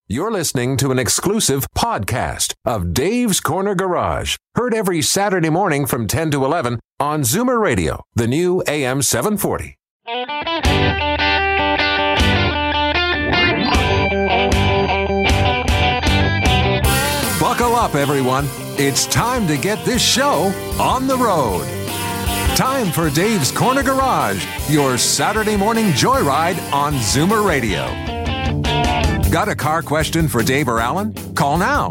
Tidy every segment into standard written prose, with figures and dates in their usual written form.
You're listening to an exclusive podcast of Dave's Corner Garage. Heard every Saturday morning from 10 to 11 on Zoomer Radio, the new AM 740. Buckle up, everyone. It's time to get this show on the road. Time for Dave's Corner Garage, your Saturday morning joyride on Zoomer Radio. Got a car question for Dave or Alan? Call now,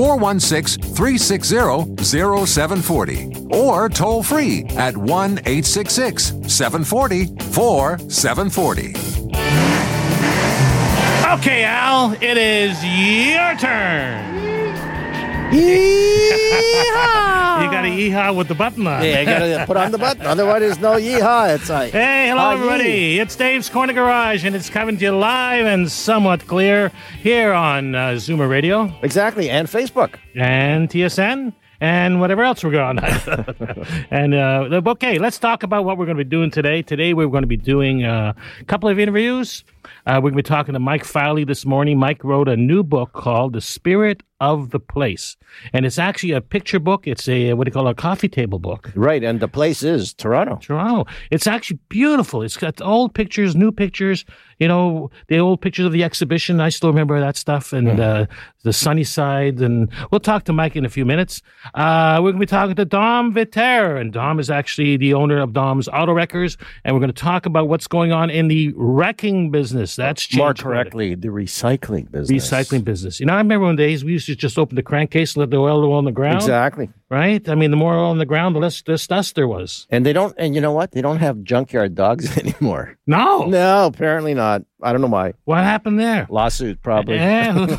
416-360-0740. Or toll free at 1-866-740-4740. Okay, Al, it is your turn. Yeehaw! You got to yeehaw with the button on. Yeah, I got to put on the button. Otherwise, there's no yeehaw. It's like, hey, hello, everybody. It's Dave's Corner Garage, and it's coming to you live and somewhat clear here on Zoomer Radio. Exactly, and Facebook. And TSN. And whatever else we're going on. And, okay, let's talk about what we're going to be doing today. Today, we're going to be doing a couple of interviews. We're going to be talking to Mike Fowley this morning. Mike wrote a new book called The Spirit of the Place. And it's actually a picture book. It's a, a coffee table book. Right, and the place is Toronto. Toronto. It's actually beautiful. It's got old pictures, new pictures, you know, the old pictures of the exhibition. I still remember that stuff, and the sunny side. And we'll talk to Mike in a few minutes. We're going to be talking to Dom Viter, and Dom is actually the owner of Dom's Auto Wreckers, and we're going to talk about what's going on in the wrecking business. That's changed. More correctly, the recycling business. Recycling business. You know, I remember one days we used to just open the crankcase and let the oil go on the ground. Exactly. Right? I mean, the more oil on the ground, the less dust there was. And you know what? They don't have junkyard dogs anymore. No. No, apparently not. I don't know why. What happened there? Lawsuit, probably. Yeah.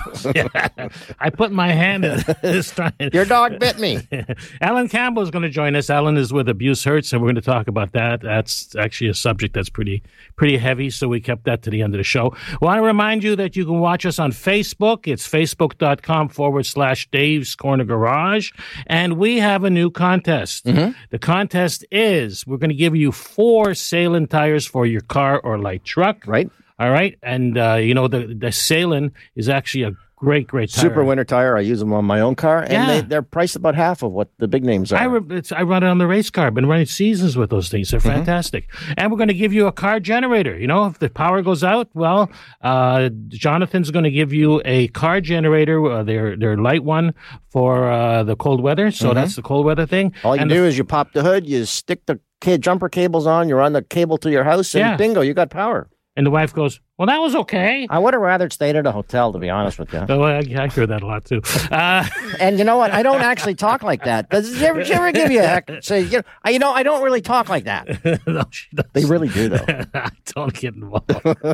I put my hand in this time. Your dog bit me. Alan Campbell is going to join us. Alan is with Abuse Hurts, and we're going to talk about that. That's actually a subject that's pretty heavy, so we kept that to the end of the show. I want to remind you that you can watch us on Facebook. It's facebook.com/Dave's Corner Garage. And we have a new contest. Mm-hmm. The contest is we're going to give you 4 Salem tires for your car or light truck. Right. All right. And, the Salem is actually a great tire. Super winter tire. I use them on my own car, and they're priced about half of what the big names are. I run it on the race car. I've been running seasons with those things. They're fantastic. And we're going to give you a car generator. You know, if the power goes out, well, Jonathan's going to give you a car generator, their light one for the cold weather. So that's the cold weather thing. All you do is you pop the hood, you stick the jumper cables on, you run the cable to your house, and bingo, you got power. And the wife goes, well, that was okay. I would have rather stayed at a hotel, to be honest with you. Oh, I hear that a lot, too. And you know what? I don't actually talk like that. Does she ever give you a heck? Say, I don't really talk like that. No, she doesn't. They really do, though. I don't get involved.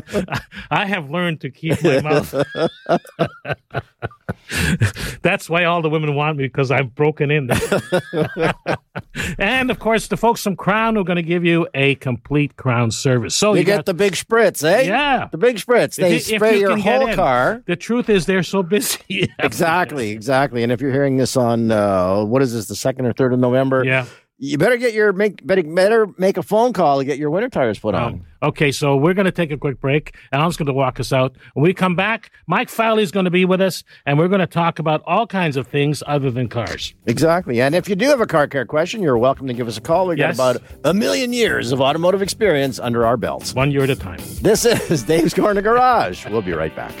I have learned to keep my mouth. That's why all the women want me, because I've broken in there. And, of course, the folks from Crown are going to give you a complete Crown service. So you get the big spritz, eh? Yeah. The big spritz. They spray your whole car. The truth is they're so busy. Exactly. And if you're hearing this on, the 2nd or 3rd of November? Yeah. You better better make a phone call to get your winter tires put on. Okay, so we're going to take a quick break. Alan's going to walk us out. When we come back, Mike Fowley is going to be with us, and we're going to talk about all kinds of things other than cars. Exactly. And if you do have a car care question, you're welcome to give us a call. We've got about 1 million years of automotive experience under our belts. 1 year at a time. This is Dave's Corner Garage. We'll be right back.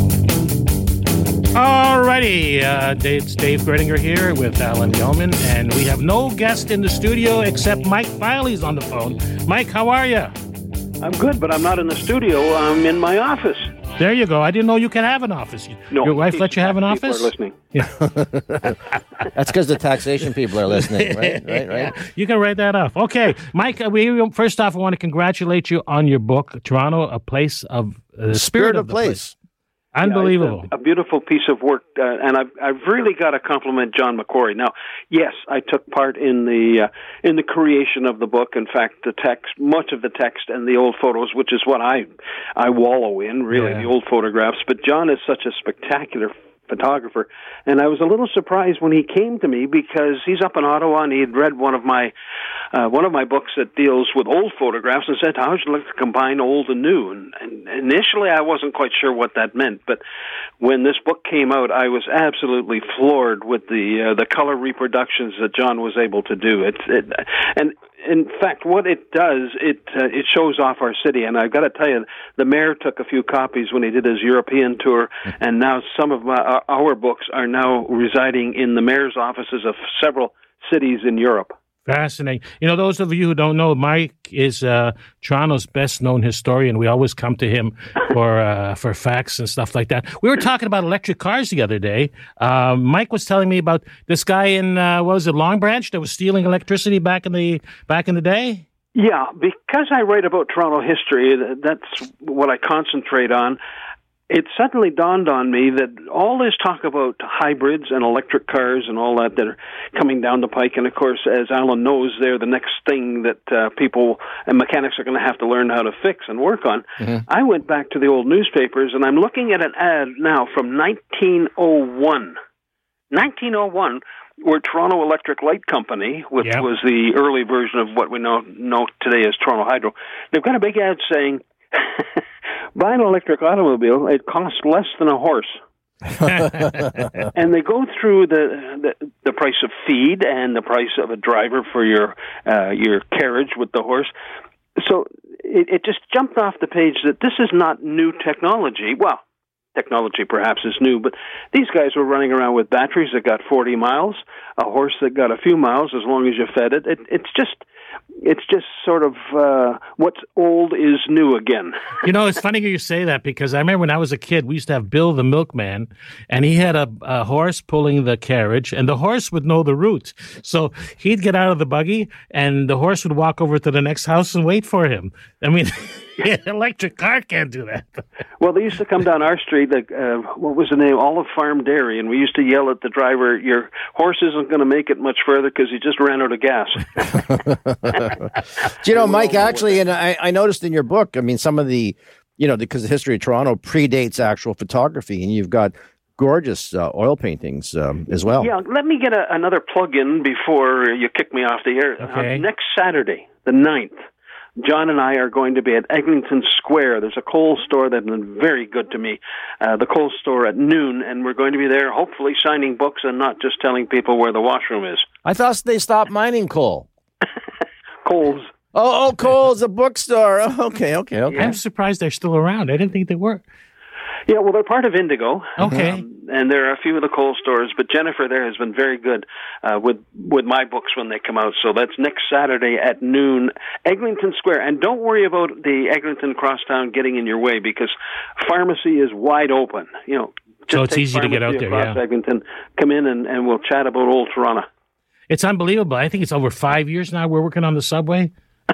Alrighty, it's Dave Gredinger here with Alan Gelman, and we have no guest in the studio except Mike Fowley's on the phone. Mike, how are you? I'm good, but I'm not in the studio. I'm in my office. There you go. I didn't know you could have an office. No, your wife let you have an office? People are listening. Yeah. That's because the taxation people are listening, right? Yeah. You can write that off. Okay, Mike, first off, I want to congratulate you on your book, Toronto, A Place of... the Spirit of the Place. Unbelievable. Yeah, a beautiful piece of work, and I've really got to compliment John McCrory. Now, yes, I took part in the creation of the book. In fact, the text, much of the text and the old photos, which is what I wallow in, really, the old photographs. But John is such a spectacular photographer. And I was a little surprised when he came to me because he's up in Ottawa and he had read one of my books that deals with old photographs and said, how would you like to combine old and new? And initially I wasn't quite sure what that meant, but when this book came out, I was absolutely floored with the color reproductions that John was able to do. And in fact, what it does, it shows off our city. And I've got to tell you, the mayor took a few copies when he did his European tour, and now some of our books are now residing in the mayor's offices of several cities in Europe. Fascinating. Those of you who don't know, Mike is Toronto's best-known historian. We always come to him for facts and stuff like that. We were talking about electric cars the other day. Mike was telling me about this guy in Long Branch that was stealing electricity back in the day. Yeah, because I write about Toronto history, that's what I concentrate on. It suddenly dawned on me that all this talk about hybrids and electric cars and all that are coming down the pike, and of course, as Alan knows, they're the next thing that people and mechanics are going to have to learn how to fix and work on. Mm-hmm. I went back to the old newspapers, and I'm looking at an ad now from 1901. 1901, where Toronto Electric Light Company, which was the early version of what we know today as Toronto Hydro, they've got a big ad saying, buy an electric automobile, it costs less than a horse. And they go through the price of feed and the price of a driver for your carriage with the horse. So it just jumped off the page that this is not new technology. Well, technology perhaps is new, but these guys were running around with batteries that got 40 miles, a horse that got a few miles as long as you fed it. It's just sort of what's old is new again. It's funny you say that because I remember when I was a kid, we used to have Bill the milkman, and he had a horse pulling the carriage, and the horse would know the route. So he'd get out of the buggy, and the horse would walk over to the next house and wait for him. I mean, electric car can't do that. Well, they used to come down our street, what was the name? Olive Farm Dairy, and we used to yell at the driver, your horse isn't going to make it much further because he just ran out of gas. Mike, actually, and I noticed in your book, I mean, some of the, because the history of Toronto predates actual photography, and you've got gorgeous oil paintings as well. Yeah, let me get another plug in before you kick me off the air. Okay. Next Saturday, the 9th, John and I are going to be at Eglinton Square. There's a Kohl's store that's been very good to me, the Kohl's store at noon, and we're going to be there hopefully signing books and not just telling people where the washroom is. I thought they stopped mining coal. Kohl's. Oh, Kohl's, a bookstore. Okay. I'm surprised they're still around. I didn't think they were. Yeah, well, they're part of Indigo. Okay. And there are a few of the Kohl's stores, but Jennifer there has been very good with my books when they come out. So that's next Saturday at noon, Eglinton Square. And don't worry about the Eglinton Crosstown getting in your way because pharmacy is wide open. So it's easy to get out there, yeah. Eglinton, come in and we'll chat about old Toronto. It's unbelievable. I think it's over 5 years now we're working on the subway.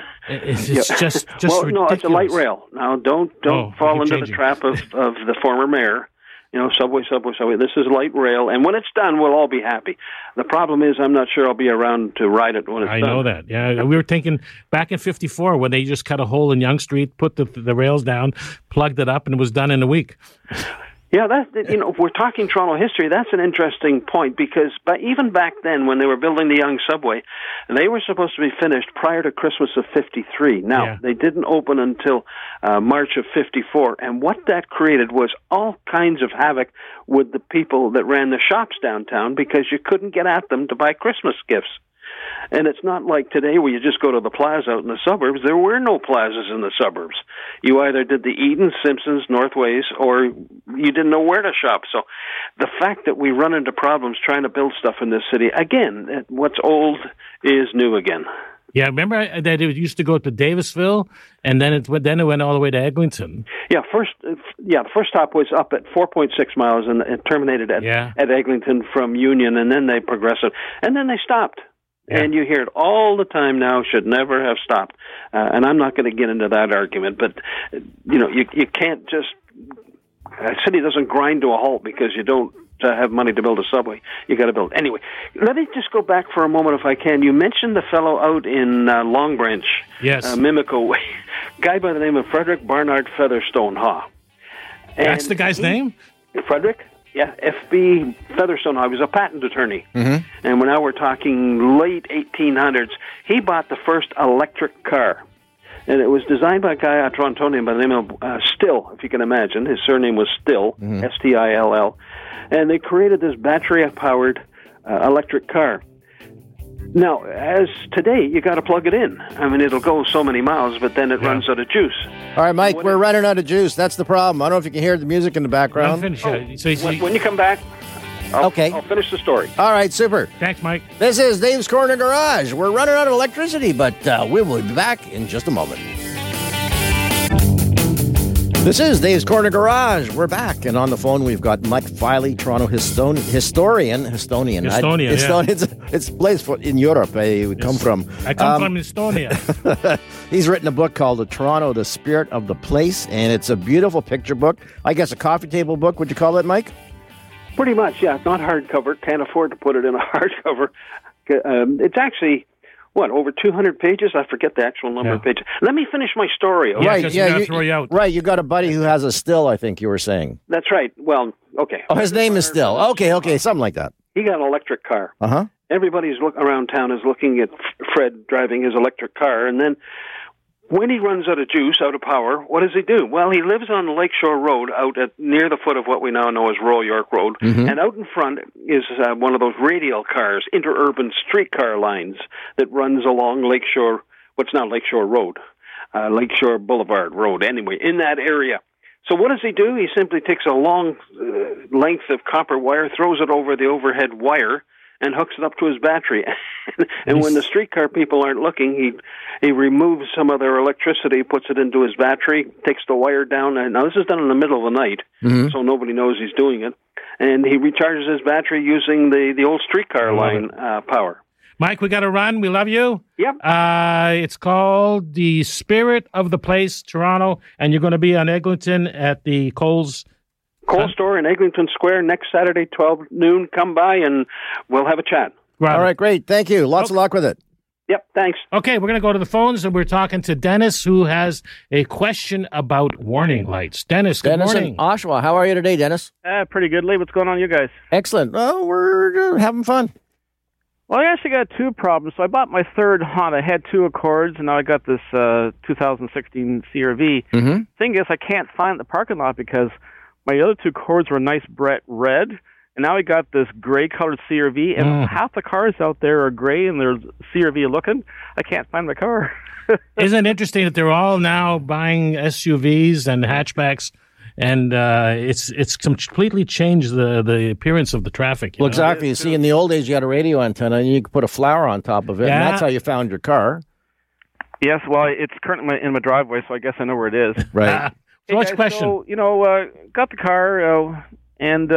It's just well, ridiculous. No, it's a light rail. Now, don't fall into the trap of the former mayor. Subway. This is light rail, and when it's done, we'll all be happy. The problem is, I'm not sure I'll be around to ride it when it's done. I know that. Yeah, we were thinking back in '54 when they just cut a hole in Yonge Street, put the rails down, plugged it up, and it was done in a week. Yeah, if we're talking Toronto history, that's an interesting point because even back then when they were building the Yonge subway, they were supposed to be finished prior to Christmas of 53. Now, They didn't open until March of 54, and what that created was all kinds of havoc with the people that ran the shops downtown because you couldn't get at them to buy Christmas gifts. And it's not like today where you just go to the plaza out in the suburbs. There were no plazas in the suburbs. You either did the Eden, Simpsons, Northways, or you didn't know where to shop. So the fact that we run into problems trying to build stuff in this city, again, what's old is new again. Yeah, remember that it used to go to Davisville, and then it went all the way to Eglinton. Yeah, the first stop was up at 4.6 miles, and it terminated at Eglinton from Union, and then they progressed it, and then they stopped. Yeah. And you hear it all the time now, should never have stopped. And I'm not going to get into that argument, but, you can't just, a city doesn't grind to a halt because you don't have money to build a subway. You got to build. Anyway, let me just go back for a moment if I can. You mentioned the fellow out in Long Branch, Mimico Way, guy by the name of Frederick Barnard Featherstone Haw. That's the guy's name? Frederick Yeah, F.B. Featherstone. I was a patent attorney. And now we're talking late 1800s. He bought the first electric car. And it was designed by a guy out of Torontonian by the name of Still, if you can imagine. His surname was Still, S-T-I-L-L. And they created this battery-powered electric car. Now, as today, you got to plug it in. I mean, it'll go so many miles, but then it runs out of juice. All right, Mike, we're running out of juice. That's the problem. I don't know if you can hear the music in the background. When you come back, I'll finish the story. All right, super. Thanks, Mike. This is Dave's Corner Garage. We're running out of electricity, but we will be back in just a moment. This is Dave's Corner Garage. We're back, and on the phone we've got Mike Filey, Toronto historian. It's a place in Europe. We come from. I come from Estonia. He's written a book called "The Toronto: The Spirit of the Place," and it's a beautiful picture book. I guess a coffee table book. Would you call it, Mike? Pretty much, yeah. Not hardcover. Can't afford to put it in a hardcover. It's actually. Over 200 pages? I forget the actual number of pages. Let me finish my story. Okay? Right, throw you out. Right, you got a buddy who has a still, I think you were saying. That's right. Well, okay. Oh, his name is Still. Okay, something like that. He got an electric car. Uh-huh. Everybody's around town is looking at Fred driving his electric car, and then when he runs out of juice, out of power, what does he do? Well, he lives on Lakeshore Road out near the foot of what we now know as Royal York Road. And out in front is one of those radial cars, interurban streetcar lines that runs along Lakeshore, what's now Lakeshore Road, Lakeshore Boulevard Road, anyway, in that area. So what does he do? He simply takes a long length of copper wire, throws it over the overhead wire, and hooks it up to his battery. And when the streetcar people aren't looking, he removes some of their electricity, puts it into his battery, takes the wire down. Now, this is done in the middle of the night, so nobody knows he's doing it. And he recharges his battery using the old streetcar line power. Mike, we got to run. We love you. Yep. It's called The Spirit of the Place, Toronto, and you're going to be on Eglinton at the Coles store in Eglinton Square next Saturday, 12 noon. Come by and we'll have a chat. Right. All right, great. Thank you. Lots of luck with it. Yep, thanks. Okay, we're going to go to the phones, and we're talking to Dennis, who has a question about warning lights. Dennis, good morning. In Oshawa. How are you today, Dennis? Pretty good, Lee. What's going on, you guys? Excellent. Oh, we're having fun. Well, I actually got two problems. So I bought my third Honda. I had two Accords, and now I got this 2016 CR-V. Thing is, I can't find the parking lot because my other two Accords were nice bright red, and now I got this gray-colored CR-V, and half the cars out there are gray, and they're CR-V looking. I can't find my car. Isn't it interesting that they're all now buying SUVs and hatchbacks, and it's completely changed the appearance of the traffic. Well, exactly. You see, in the old days, you had a radio antenna, and you could put a flower on top of it, and that's how you found your car. Yes, well, it's currently in my driveway, so I guess I know where it is. Right. So what's your question? So, got the car, and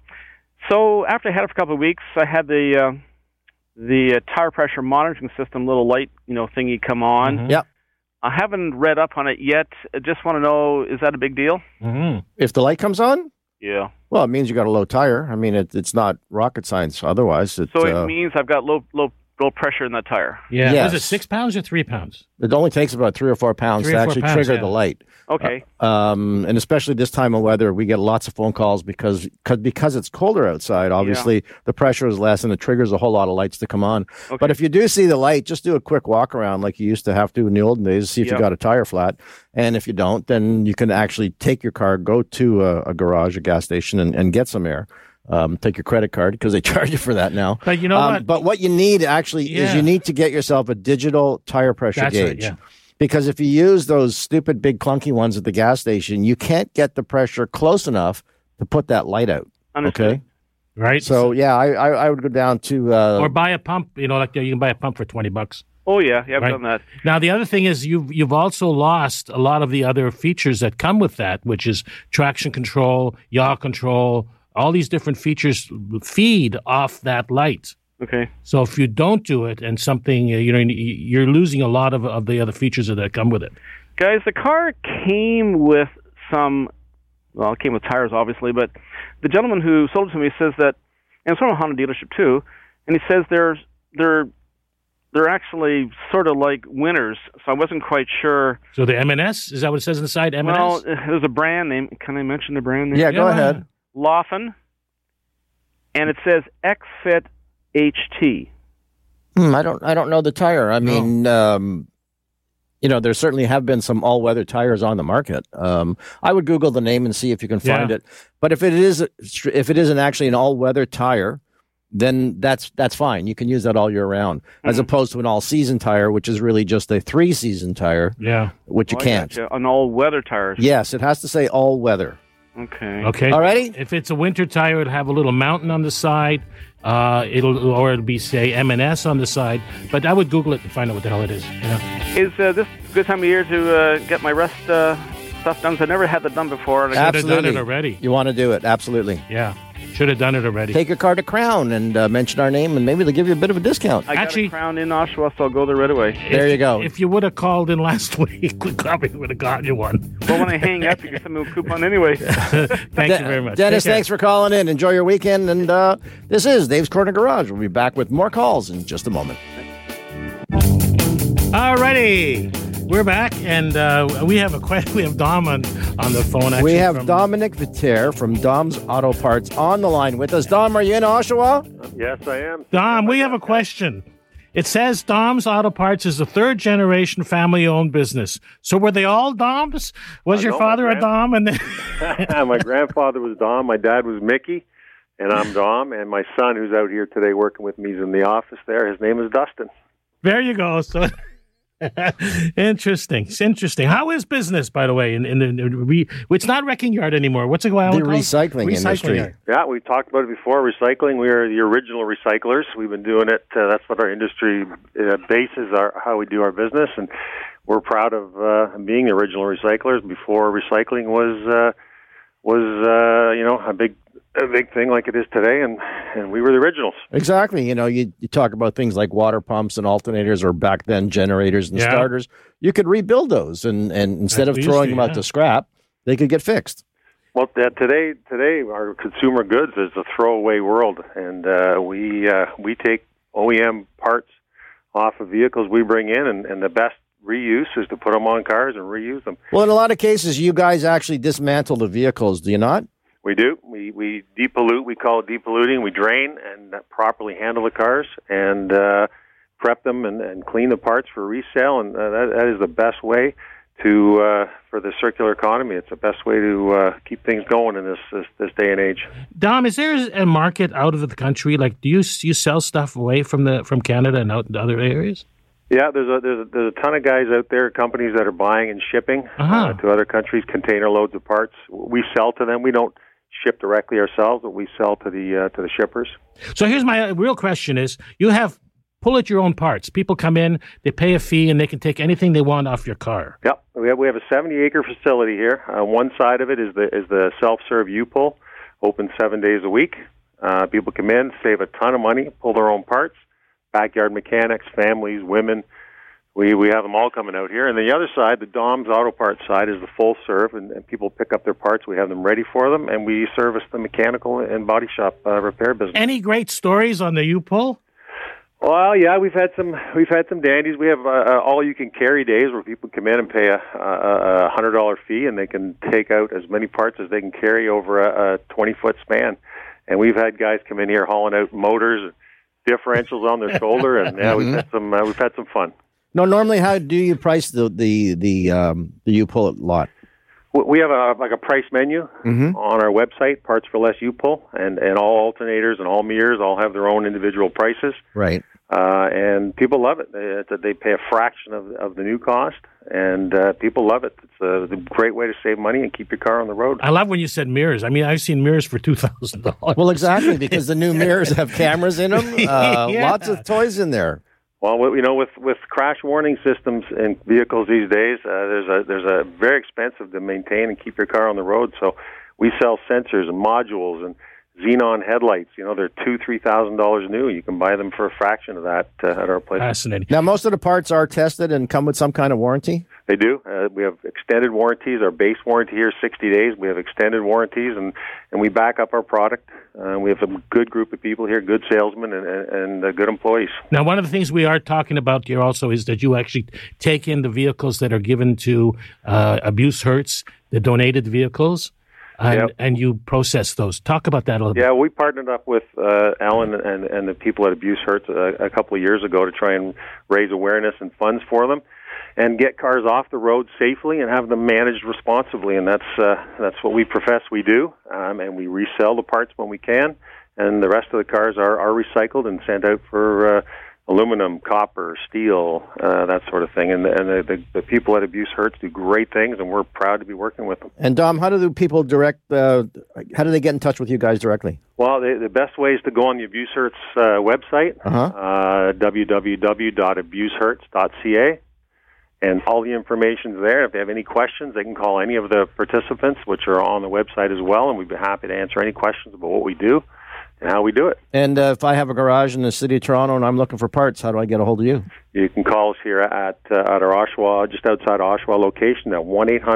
so after I had it for a couple of weeks, I had the tire pressure monitoring system little light, thingy come on. Yep. I haven't read up on it yet. I just want to know, is that a big deal? If the light comes on? Yeah. Well, it means you got a low tire. I mean, it's not rocket science otherwise. So it means I've got low pressure in that tire. Yeah. Yes. Is it 6 pounds or 3 pounds? It only takes about 3 or 4 pounds to actually trigger the light. Okay. And especially this time of weather, we get lots of phone calls because it's colder outside. Obviously, the pressure is less and it triggers a whole lot of lights to come on. Okay. But if you do see the light, just do a quick walk around like you used to have to in the olden days, see if you got a tire flat. And if you don't, then you can actually take your car, go to a garage, a gas station, and get some air. Take your credit card because they charge you for that now. But you know what? But what you need actually is you need to get yourself a digital tire pressure gauge. Right, because if you use those stupid big clunky ones at the gas station, you can't get the pressure close enough to put that light out. Understood. Okay? Right. So, I would go down to... or buy a pump, like you can buy a pump for $20. Oh, yeah, I've done that. Now, the other thing is you've also lost a lot of the other features that come with that, which is traction control, yaw control, all these different features feed off that light. Okay. So if you don't do it and something, you're losing a lot of the other features that come with it. Guys, the car came with it came with tires, obviously, but the gentleman who sold it to me says that, and it's from a Honda dealership too, and he says they're actually sort of like winners, so I wasn't quite sure. So the M&S, is that what it says inside M&S? Well, there's a brand name. Can I mention the brand name? Yeah, go ahead. Laughing. and it says XFit HT. I don't know the tire. I mean, there certainly have been some all-weather tires on the market. I would Google the name and see if you can find it. But if it isn't actually an all-weather tire, then that's fine. You can use that all year round, as opposed to an all-season tire, which is really just a 3-season tire. Yeah, which you can't. Gotcha. An all-weather tire. Yes, it has to say all-weather. Okay. Alrighty. If it's a winter tire, it'll have a little mountain on the side. It'll be say M&S on the side. But I would Google it to find out what the hell it is. Is this a good time of year to get my rest stuff done? 'Cause I never had that done before. I should have done it already. You want to do it? Absolutely. Yeah. Should have done it already. Take your car to Crown and mention our name, and maybe they'll give you a bit of a discount. I got a Crown in Oshawa, so I'll go there right away. There you go. If you would have called in last week, we probably would have got you one. Well, when I hang up, you can send me a coupon anyway. Thank you very much. Dennis, thanks for calling in. Enjoy your weekend. And this is Dave's Corner Garage. We'll be back with more calls in just a moment. All righty. We're back, and we have we have Dom on the phone. Actually, we have Dominic Viter from Dom's Auto Parts on the line with us. Dom, are you in Oshawa? Yes, I am. Dom, we have a question. It says Dom's Auto Parts is a third-generation family-owned business. So were they all Doms? Was your father a Dom? And then my grandfather was Dom. My dad was Mickey, and I'm Dom. And my son, who's out here today working with me, is in the office there. His name is Dustin. There you go. So. Interesting. It's interesting. How is business, by the way? It's not wrecking yard anymore. What's it called? The recycling industry. Yard. Yeah, we talked about it before. Recycling. We are the original recyclers. We've been doing it. That's what our industry bases how we do our business, and we're proud of being the original recyclers. Before recycling was a big thing like it is today, and we were the originals. Exactly. You talk about things like water pumps and alternators, or back then generators and starters. You could rebuild those, and instead of throwing them out to scrap, they could get fixed. Well, today our consumer goods is a throwaway world, and we take OEM parts off of vehicles we bring in, and the best reuse is to put them on cars and reuse them. Well, in a lot of cases, you guys actually dismantle the vehicles, do you not? We do. We depollute. We call it depolluting. We drain and properly handle the cars and prep them and clean the parts for resale. And that is the best way for the circular economy. It's the best way to keep things going in this day and age. Dom, is there a market out of the country? Like, do you sell stuff away from Canada and out into other areas? Yeah, there's a ton of guys out there, companies that are buying and shipping to other countries, container loads of parts. We sell to them. We don't ship directly ourselves, but we sell to the shippers. So here's my real question: is you have pull at your own parts. People come in, they pay a fee, and they can take anything they want off your car. Yep, we have a 70-acre facility here. One side of it is the self-serve U-Pull, open 7 days a week. People come in, save a ton of money, pull their own parts. Backyard mechanics, families, women. We have them all coming out here. And the other side, the Dom's Auto Parts side, is the full serve, and people pick up their parts. We have them ready for them, and we service the mechanical and body shop repair business. Any great stories on the U-Pull? Well, yeah, we've had some dandies. We have all you can carry days where people come in and pay a $100 fee, and they can take out as many parts as they can carry over a 20-foot span. And we've had guys come in here hauling out motors, differentials on their shoulder, and we've had some fun. No, normally, how do you price the U-Pull lot? We have a price menu on our website, Parts for Less U-Pull, and all alternators and all mirrors all have their own individual prices. Right. And people love it. They pay a fraction of the new cost, and people love it. It's a great way to save money and keep your car on the road. I love when you said mirrors. I mean, I've seen mirrors for $2,000. Well, exactly, because the new mirrors have cameras in them. Lots of toys in there. Well, with crash warning systems in vehicles these days, there's a very expensive to maintain and keep your car on the road. So we sell sensors and modules and xenon headlights. They're $2,000-$3,000 new. You can buy them for a fraction of that at our place. Fascinating. Now, most of the parts are tested and come with some kind of warranty? They do. We have extended warranties. Our base warranty here is 60 days. We have extended warranties, and we back up our product. We have a good group of people here, good salesmen and good employees. Now, one of the things we are talking about here also is that you actually take in the vehicles that are given to Abuse Hurts, the donated vehicles. and you process those. Talk about that a little bit. Yeah, we partnered up with Ellen and the people at Abuse Hurts a couple of years ago to try and raise awareness and funds for them, and get cars off the road safely and have them managed responsibly. And that's what we profess we do. And we resell the parts when we can, and the rest of the cars are recycled and sent out for aluminum, copper, steel, that sort of thing. And the people at Abuse Hurts do great things, and we're proud to be working with them. And Dom, how do people how do they get in touch with you guys directly? Well, the best way is to go on the Abuse Hurts website, www.abusehurts.ca, and all the information's there. If they have any questions, they can call any of the participants, which are on the website as well, and we'd be happy to answer any questions about what we do and how we do it. And if I have a garage in the city of Toronto and I'm looking for parts, how do I get a hold of you? You can call us here at our Oshawa, just outside Oshawa location, at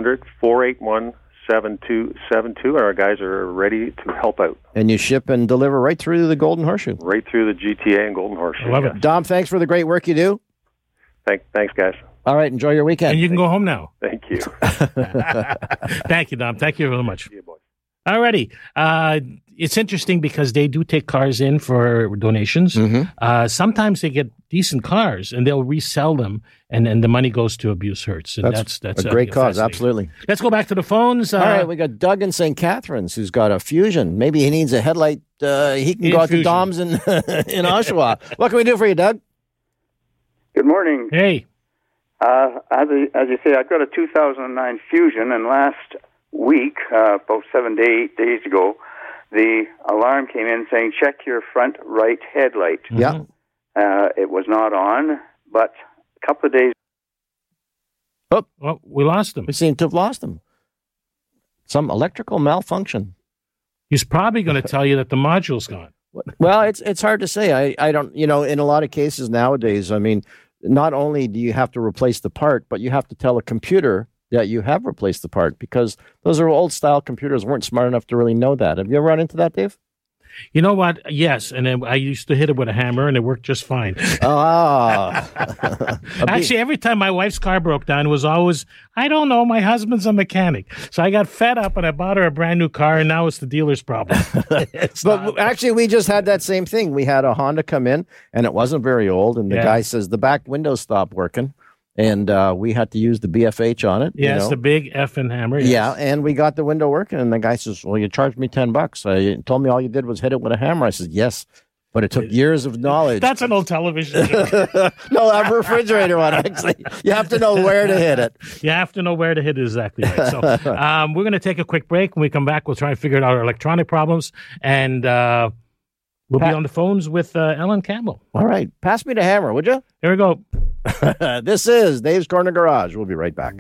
1-800-481-7272, and our guys are ready to help out. And you ship and deliver right through the Golden Horseshoe? Right through the GTA and Golden Horseshoe. I love it. Dom, thanks for the great work you do. Thanks, guys. All right, enjoy your weekend. And you can go home now. Thank you. Thank you, Dom. Thank you very much. See you, boys. All righty. It's interesting because they do take cars in for donations. Mm-hmm. Sometimes they get decent cars and they'll resell them, and the money goes to Abuse Hurts. And that's a great cause, absolutely. Let's go back to the phones. All right, we got Doug in St. Catharines who's got a Fusion. Maybe he needs a headlight. He can go out to Dom's in Oshawa. What can we do for you, Doug? Good morning. Hey. As you say, I've got a 2009 Fusion, and last week, about 7 to 8 days ago, the alarm came in saying, check your front right headlight. Yeah. It was not on, but a couple of days... Oh, well, we lost him. We seem to have lost him. Some electrical malfunction. He's probably going to tell you that the module's gone. Well, it's hard to say. I don't, in a lot of cases nowadays, I mean, not only do you have to replace the part, but you have to tell a computer that you have replaced the part, because those are old-style computers, weren't smart enough to really know that. Have you ever run into that, Dave? You know what? Yes, and then I used to hit it with a hammer, and it worked just fine. Actually, every time my wife's car broke down, it was always, I don't know, my husband's a mechanic. So I got fed up, and I bought her a brand new car, and now it's the dealer's problem. But actually, we just had that same thing. We had a Honda come in, and it wasn't very old, and the guy says, the back window stopped working. And we had to use the BFH on it. Yes, the big effing hammer. Yes. Yeah, and we got the window working. And the guy says, well, you charged me $10. You told me all you did was hit it with a hammer. I said, yes, but it took years of knowledge. That's an old television show. No, a refrigerator one, actually. You have to know where to hit it. You have to know where to hit it, exactly right. So we're going to take a quick break. When we come back, we'll try and figure out our electronic problems. And we'll be on the phones with Ellen Campbell. All right. Pass me the hammer, would you? Here we go. This is Dave's Corner Garage. We'll be right back.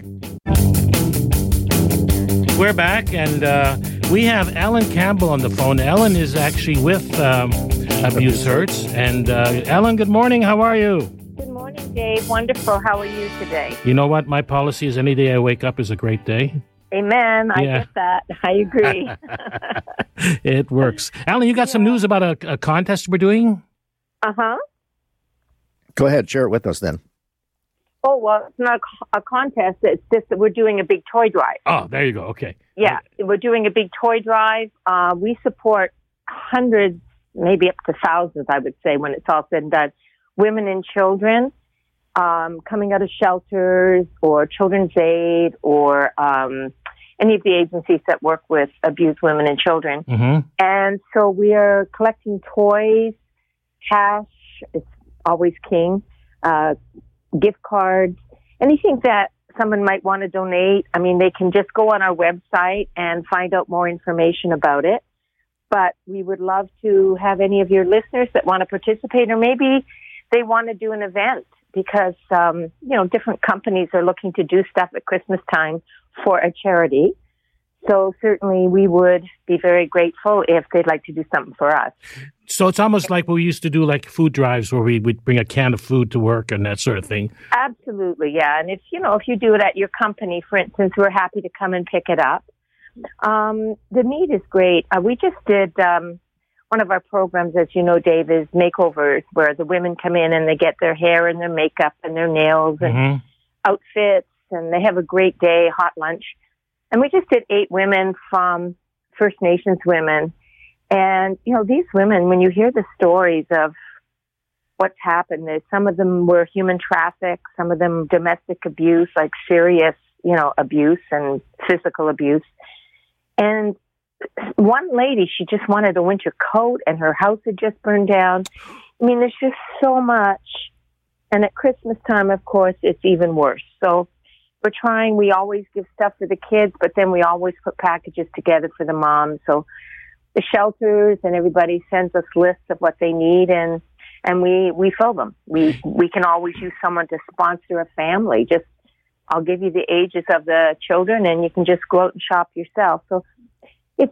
We're back, and we have Ellen Campbell on the phone. Ellen is actually with Abuse Hurts. And Ellen, good morning. How are you? Good morning, Dave. Wonderful. How are you today? You know what? My policy is any day I wake up is a great day. Amen. I get that. I agree. It works. Alan, you got some news about a contest we're doing? Uh-huh. Go ahead. Share it with us then. Oh, well, it's not a contest. It's just that we're doing a big toy drive. Oh, there you go. Okay. Yeah, we're doing a big toy drive. We support hundreds, maybe up to thousands, I would say, when it's all said and done, women and children coming out of shelters or Children's Aid or any of the agencies that work with abused women and children. Mm-hmm. And so we are collecting toys, cash, it's always king, gift cards, anything that someone might want to donate. I mean, they can just go on our website and find out more information about it. But we would love to have any of your listeners that want to participate, or maybe they want to do an event because, different companies are looking to do stuff at Christmas time for a charity. So certainly we would be very grateful if they'd like to do something for us. So it's almost like we used to do, like food drives where we'd bring a can of food to work and that sort of thing. Absolutely, yeah. And if you do it at your company, for instance, we're happy to come and pick it up. The need is great. We just did one of our programs, as you know, Dave, is makeovers, where the women come in and they get their hair and their makeup and their nails and outfits, and they have a great day, hot lunch. And we just did 8 women from First Nations women. And, these women, when you hear the stories of what's happened, some of them were human trafficked, some of them domestic abuse, like serious, abuse and physical abuse. And one lady, she just wanted a winter coat and her house had just burned down. I mean, there's just so much. And at Christmas time, of course, it's even worse. So we're trying, we always give stuff for the kids, but then we always put packages together for the moms. So the shelters and everybody sends us lists of what they need, and we fill them. We can always use someone to sponsor a family. Just, I'll give you the ages of the children and you can just go out and shop yourself. So it's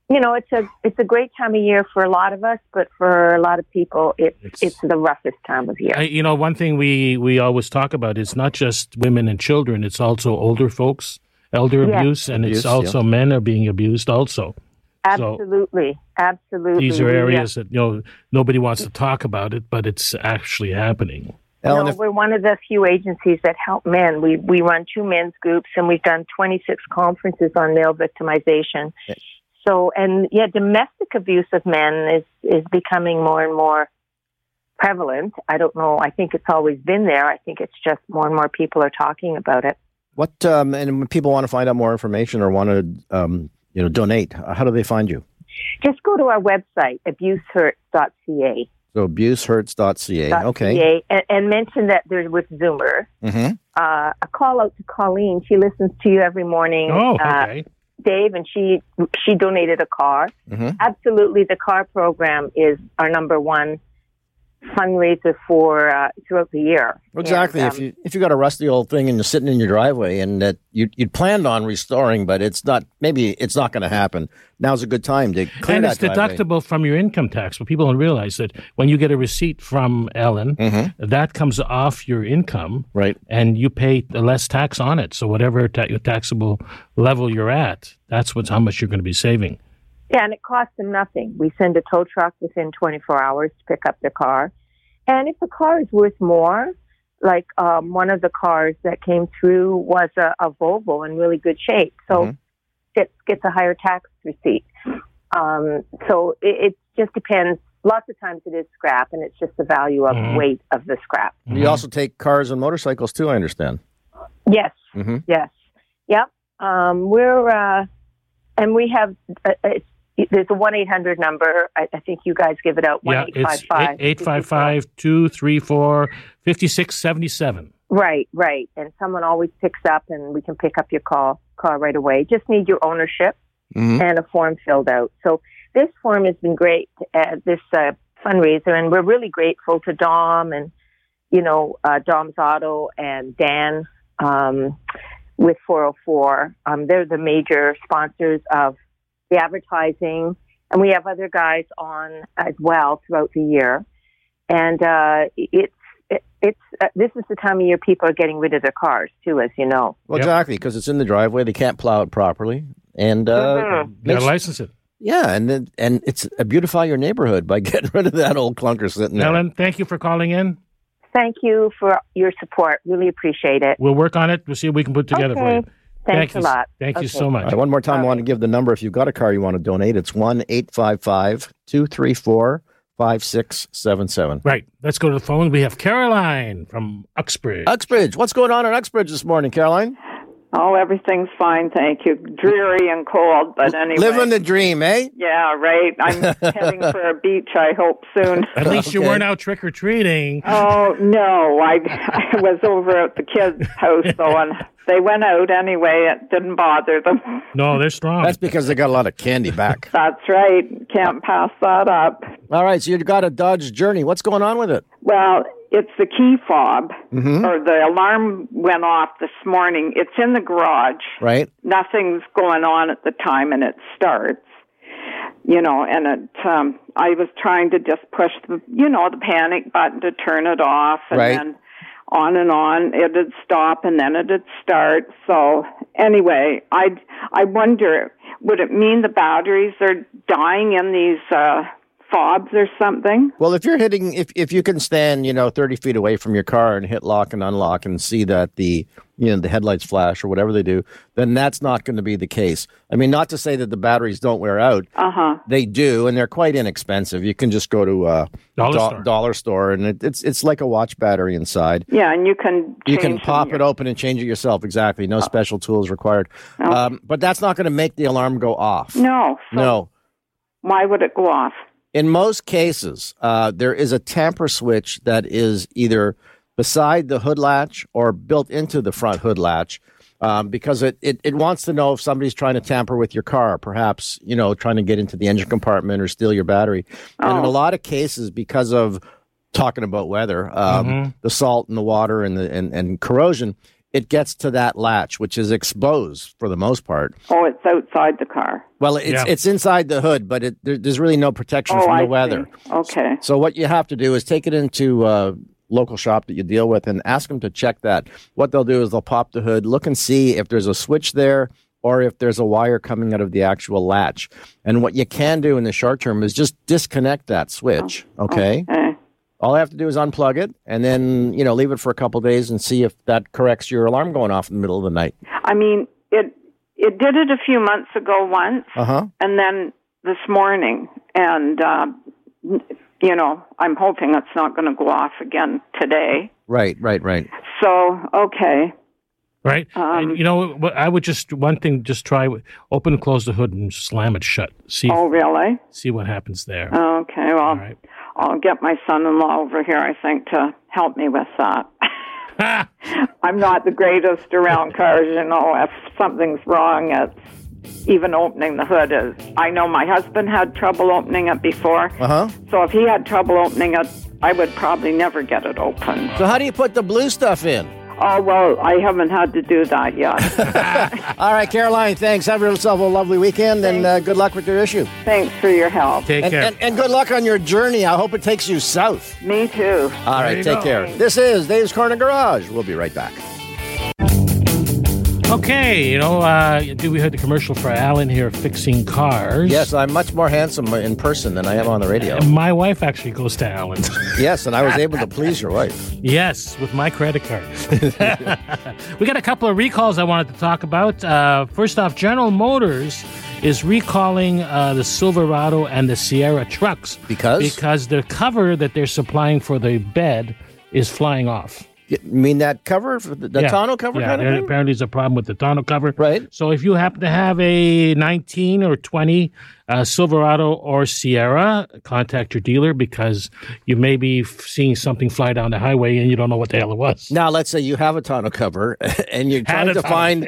a great time of year for a lot of us, but for a lot of people, it's the roughest time of year. One thing we always talk about is not just women and children; it's also older folks, elder abuse, and it's also men are being abused also. Absolutely, absolutely. These are areas that nobody wants to talk about it, but it's actually happening. We're one of the few agencies that help men. We run 2 men's groups, and we've done 26 conferences on male victimization. Okay. So, domestic abuse of men is becoming more and more prevalent. I don't know. I think it's always been there. I think it's just more and more people are talking about it. What and when people want to find out more information or want to donate, how do they find you? Just go to our website, abusehurts.ca. So abusehurts.ca. Okay. And mention that there was Zoomer. Mm-hmm. A call out to Colleen. She listens to you every morning. Oh, okay. Dave, and she donated a car. Mm-hmm. Absolutely, the car program is our number one fundraiser for throughout the year. Exactly. And, if you got a rusty old thing and you're sitting in your driveway and that you'd planned on restoring, but it's not going to happen. Now's a good time to clear that driveway. And it's deductible from your income tax. But people don't realize that when you get a receipt from Ellen, that comes off your income, right? And you pay less tax on it. So whatever taxable level you're at, that's how much you're going to be saving. Yeah, and it costs them nothing. We send a tow truck within 24 hours to pick up the car. And if the car is worth more, like one of the cars that came through was a Volvo in really good shape, so it gets a higher tax receipt. So it just depends. Lots of times it is scrap, and it's just the value of weight of the scrap. You also take cars and motorcycles too, I understand. Yes, yes. Yep. And we have... there's a 1-800 number. I think you guys give it out. 1-855. It's 855-234-5677. Right. And someone always picks up, and we can pick up your car right away. Just need your ownership and a form filled out. So this form has been great at this fundraiser, and we're really grateful to Dom and, Dom's Auto and Dan with 404. They're the major sponsors of the advertising, and we have other guys on as well throughout the year. And this is the time of year people are getting rid of their cars too, as you know. Well, exactly, because it's in the driveway; they can't plow it properly, and you gotta license it. Yeah, and it's beautify your neighborhood by getting rid of that old clunker sitting there. Ellen, thank you for calling in. Thank you for your support. Really appreciate it. We'll work on it. We'll see what we can put together for you. Thanks a lot. Thank you so much. All right, one more time, I want to give the number if you've got a car you want to donate. It's 1-855-234-5677. Right. Let's go to the phone. We have Caroline from Uxbridge. Uxbridge. What's going on in Uxbridge this morning, Caroline? Oh, everything's fine, thank you. Dreary and cold, but anyway. Living the dream, eh? Yeah, right. I'm heading for a beach, I hope, soon. At least you weren't out trick-or-treating. Oh, no. I was over at the kids' house, though, and they went out anyway. It didn't bother them. No, they're strong. That's because they got a lot of candy back. That's right. Can't pass that up. All right, so you've got a Dodge Journey. What's going on with it? Well, it's the key fob, or the alarm went off this morning. It's in the garage. Right. Nothing's going on at the time, and it starts. And it, I was trying to just push the panic button to turn it off, and then on and on, it'd stop, and then it'd start. So anyway, I wonder, would it mean the batteries are dying in these fobs or something? Well, if you're hitting, if you can stand, 30 feet away from your car and hit lock and unlock and see that the headlights flash or whatever they do, then that's not going to be the case. I mean, not to say that the batteries don't wear out. They do, and they're quite inexpensive. You can just go to a dollar store, and it's like a watch battery inside. Yeah, and you can pop it open and change it yourself. Exactly. No special tools required. But that's not going to make the alarm go off. No. No. Why would it go off? In most cases, there is a tamper switch that is either beside the hood latch or built into the front hood latch, because it wants to know if somebody's trying to tamper with your car, perhaps, trying to get into the engine compartment or steal your battery. And in a lot of cases, because of talking about weather, the salt in the water and corrosion, it gets to that latch, which is exposed for the most part. Oh, it's outside the car. Well, it's inside the hood, but there's really no protection from the weather. See. Okay. So what you have to do is take it into a local shop that you deal with and ask them to check that. What they'll do is they'll pop the hood, look and see if there's a switch there or if there's a wire coming out of the actual latch. And what you can do in the short term is just disconnect that switch, okay? All I have to do is unplug it and then, leave it for a couple of days and see if that corrects your alarm going off in the middle of the night. I mean, it did it a few months ago once, and then this morning. And, I'm hoping it's not going to go off again today. Right. So, okay. Right. And I would just try, open and close the hood and slam it shut. See. Oh, really? See what happens there. Okay, well, all right. I'll get my son-in-law over here, I think, to help me with that. I'm not the greatest around cars, if something's wrong, it's even opening the hood. I know my husband had trouble opening it before, so if he had trouble opening it, I would probably never get it open. So how do you put the blue stuff in? Oh, well, I haven't had to do that yet. All right, Caroline, thanks. Have yourself a lovely weekend, and good luck with your issue. Thanks for your help. Take care. And good luck on your journey. I hope it takes you south. Me too. All right, take care. This is Dave's Corner Garage. We'll be right back. Okay, we heard the commercial for Alan here fixing cars. Yes, I'm much more handsome in person than I am on the radio. And my wife actually goes to Alan's. Yes, and I was able to please your wife. Yes, with my credit card. We got a couple of recalls I wanted to talk about. First off, General Motors is recalling the Silverado and the Sierra trucks. Because the cover that they're supplying for the bed is flying off. You mean that cover, the tonneau cover kind of thing? Apparently there's a problem with the tonneau cover. Right. So if you happen to have a 19 or 20 Silverado or Sierra, contact your dealer because you may be seeing something fly down the highway and you don't know what the hell it was. Now, let's say you have a tonneau cover and you're trying to find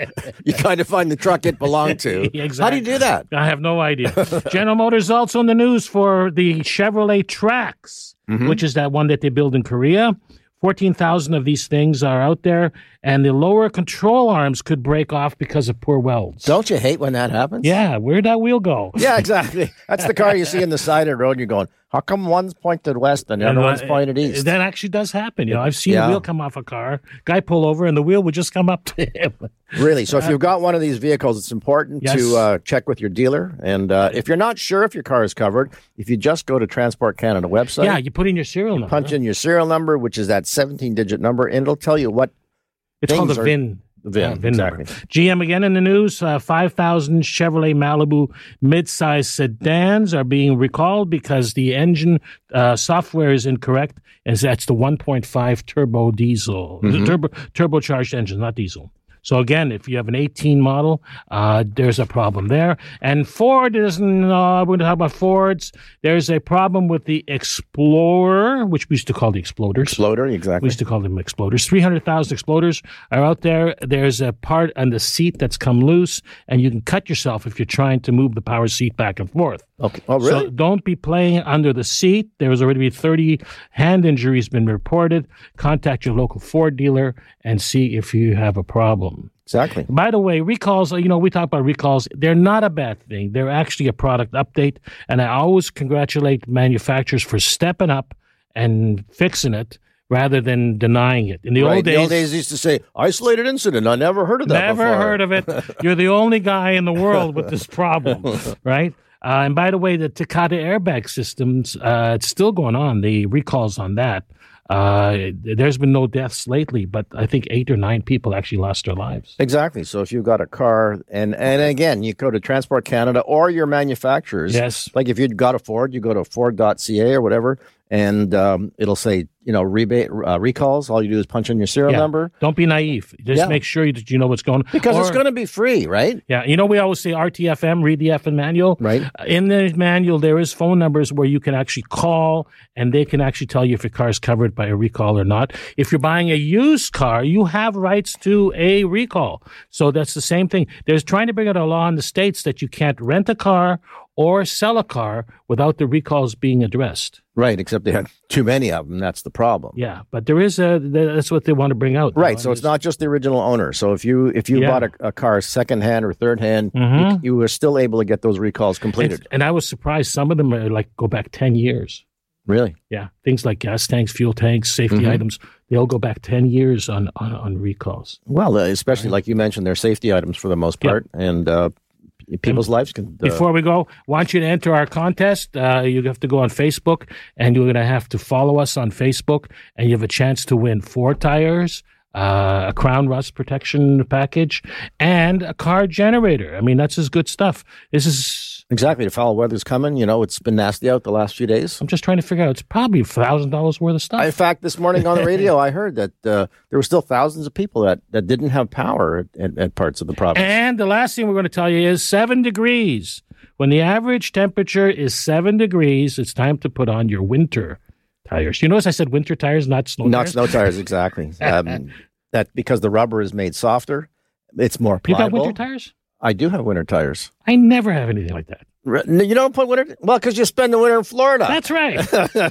the truck it belonged to. Exactly. How do you do that? I have no idea. General Motors also in the news for the Chevrolet Trax, which is that one that they build in Korea. 14,000 of these things are out there, and the lower control arms could break off because of poor welds. Don't you hate when that happens? Yeah, where'd that wheel go? Yeah, exactly. That's the car you see in the side of the road, and you're going, how come one's pointed west and the other one's pointed east? That actually does happen. I've seen a wheel come off a car, guy pull over, and the wheel would just come up to him. Really? So if you've got one of these vehicles, it's important to check with your dealer. And if you're not sure if your car is covered, if you just go to Transport Canada website. Yeah, you put in your serial number. Punch in your serial number, which is that 17-digit number, and it'll tell you what it's called the VIN. VIN exactly. Number. GM again in the news. 5,000 Chevrolet Malibu midsize sedans are being recalled because the engine software is incorrect, as that's the 1.5 turbo diesel, turbocharged engine, not diesel. So again, if you have an 18 model, there's a problem there. And Ford isn't, we're going to talk about Fords. There's a problem with the Explorer, which we used to call the Exploders. Exploder, exactly. We used to call them Exploders. 300,000 Exploders are out there. There's a part on the seat that's come loose, and you can cut yourself if you're trying to move the power seat back and forth. Okay. Oh, really? So don't be playing under the seat. There's already 30 hand injuries been reported. Contact your local Ford dealer and see if you have a problem. Exactly. By the way, recalls, we talk about recalls. They're not a bad thing. They're actually a product update. And I always congratulate manufacturers for stepping up and fixing it rather than denying it. In the old days, used to say, isolated incident. I never heard of that before. Never heard of it. You're the only guy in the world with this problem, right? And by the way, the Takata airbag systems, it's still going on. The recalls on that. There's been no deaths lately, but I think 8 or 9 people actually lost their lives. Exactly. So if you've got a car, and again, you go to Transport Canada or your manufacturers. Yes. Like if you've got a Ford, you go to Ford.ca or whatever, and it'll say, rebate recalls. All you do is punch in your serial number. Don't be naive. Just make sure that you know what's going on. Because it's going to be free, right? Yeah. We always say RTFM, read the F manual. Right. In the manual, there is phone numbers where you can actually call, and they can actually tell you if your car is covered by a recall or not. If you're buying a used car, you have rights to a recall. So that's the same thing. There's trying to bring out a law in the States that you can't rent a car or sell a car without the recalls being addressed. Right, except they have too many of them. That's the problem. Yeah, but there is that's what they want to bring out. Right, so it's not just the original owner. So if you bought a car secondhand or thirdhand, you were still able to get those recalls completed. And I was surprised. Some of them are go back 10 years. Really? Yeah, things like gas tanks, fuel tanks, safety items, they all go back 10 years on recalls. Well, especially like you mentioned, they're safety items for the most part, and people's lives can... Before we go, I want you to enter our contest. You have to go on Facebook, and you're going to have to follow us on Facebook, and you have a chance to win 4 tires, a Crown Rust protection package, and a car generator. I mean, that's just good stuff. This is... Exactly. The foul weather's coming. It's been nasty out the last few days. I'm just trying to figure out. It's probably $1,000 worth of stuff. In fact, this morning on the radio, I heard that there were still thousands of people that didn't have power at parts of the province. And the last thing we're going to tell you is 7 degrees. When the average temperature is 7 degrees, it's time to put on your winter tires. You notice I said winter tires, not snow tires? Not snow tires, exactly. That because the rubber is made softer, it's more pliable. You got winter tires? I do have winter tires. I never have anything like that. You don't put winter... Well, because you spend the winter in Florida. That's right.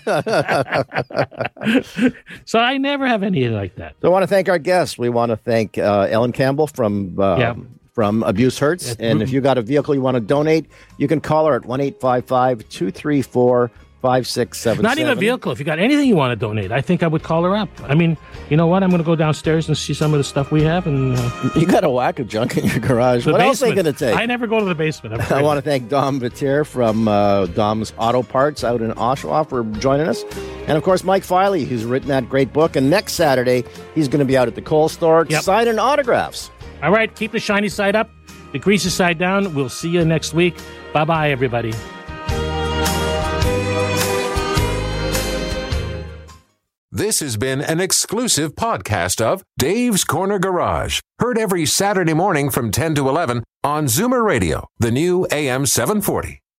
So I never have anything like that. So I want to thank our guests. We want to thank Ellen Campbell from Abuse Hurts. And if you got a vehicle you want to donate, you can call her at 1-855-234-5677. Not even a vehicle. If you got anything you want to donate, I think I would call her up. I mean, you know what? I'm going to go downstairs and see some of the stuff we have. And you got a whack of junk in your garage. What else are you going to take? I never go to the basement. I want to thank Dom Vitier from Dom's Auto Parts out in Oshawa for joining us. And, of course, Mike Filey, who's written that great book. And next Saturday, he's going to be out at the Kohl store signing autographs. All right. Keep the shiny side up, the greasy side down. We'll see you next week. Bye-bye, everybody. This has been an exclusive podcast of Dave's Corner Garage. Heard every Saturday morning from 10 to 11 on Zoomer Radio, the new AM 740.